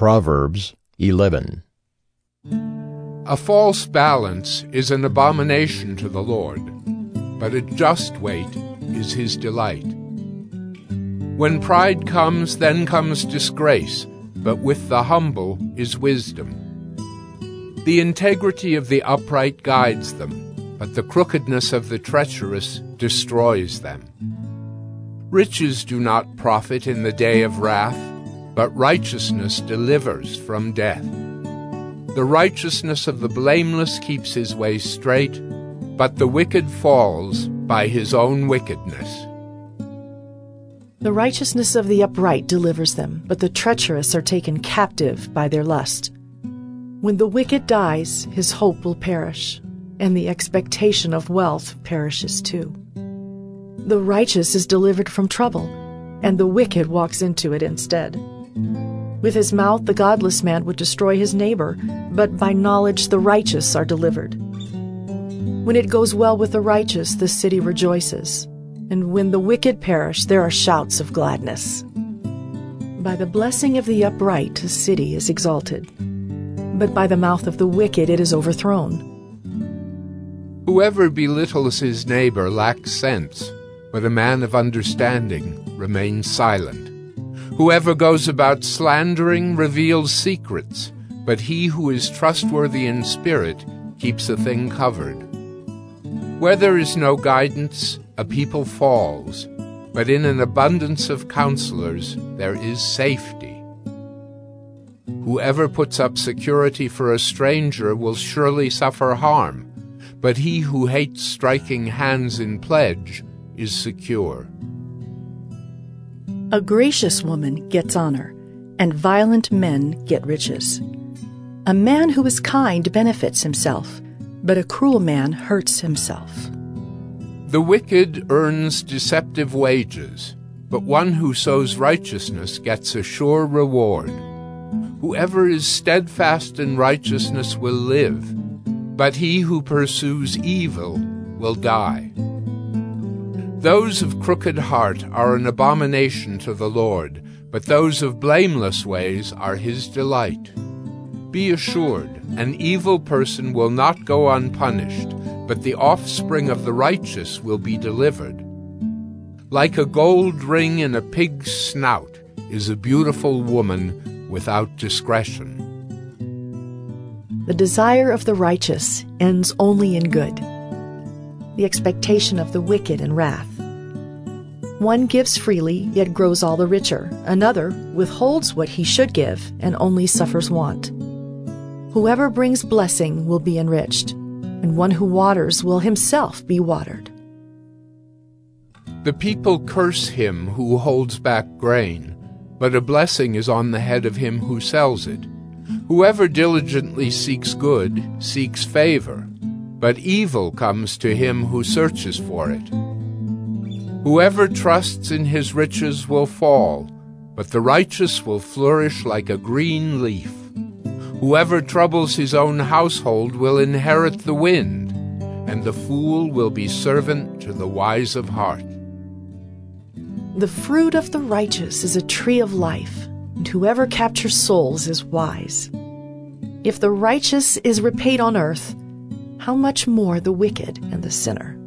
Proverbs 11. A false balance is an abomination to the Lord, but a just weight is his delight. When pride comes, then comes disgrace, but with the humble is wisdom. The integrity of the upright guides them, but the crookedness of the treacherous destroys them. Riches do not profit in the day of wrath, but righteousness delivers from death. The righteousness of the blameless keeps his way straight, but the wicked falls by his own wickedness. The righteousness of the upright delivers them, but the treacherous are taken captive by their lust. When the wicked dies, his hope will perish, and the expectation of wealth perishes too. The righteous is delivered from trouble, and the wicked walks into it instead. With his mouth the godless man would destroy his neighbor, but by knowledge the righteous are delivered. When it goes well with the righteous, the city rejoices, and when the wicked perish, there are shouts of gladness. By the blessing of the upright a city is exalted, but by the mouth of the wicked it is overthrown. Whoever belittles his neighbor lacks sense, but a man of understanding remains silent. Whoever goes about slandering reveals secrets, but he who is trustworthy in spirit keeps a thing covered. Where there is no guidance, a people falls, but in an abundance of counselors there is safety. Whoever puts up security for a stranger will surely suffer harm, but he who hates striking hands in pledge is secure. A gracious woman gets honor, and violent men get riches. A man who is kind benefits himself, but a cruel man hurts himself. The wicked earns deceptive wages, but one who sows righteousness gets a sure reward. Whoever is steadfast in righteousness will live, but he who pursues evil will die. Those of crooked heart are an abomination to the Lord, but those of blameless ways are his delight. Be assured, an evil person will not go unpunished, but the offspring of the righteous will be delivered. Like a gold ring in a pig's snout is a beautiful woman without discretion. The desire of the righteous ends only in good, the expectation of the wicked in wrath. One gives freely, yet grows all the richer. Another withholds what he should give, and only suffers want. Whoever brings blessing will be enriched, and one who waters will himself be watered. The people curse him who holds back grain, but a blessing is on the head of him who sells it. Whoever diligently seeks good seeks favor, but evil comes to him who searches for it. Whoever trusts in his riches will fall, but the righteous will flourish like a green leaf. Whoever troubles his own household will inherit the wind, and the fool will be servant to the wise of heart. The fruit of the righteous is a tree of life, and whoever captures souls is wise. If the righteous is repaid on earth, how much more the wicked and the sinner?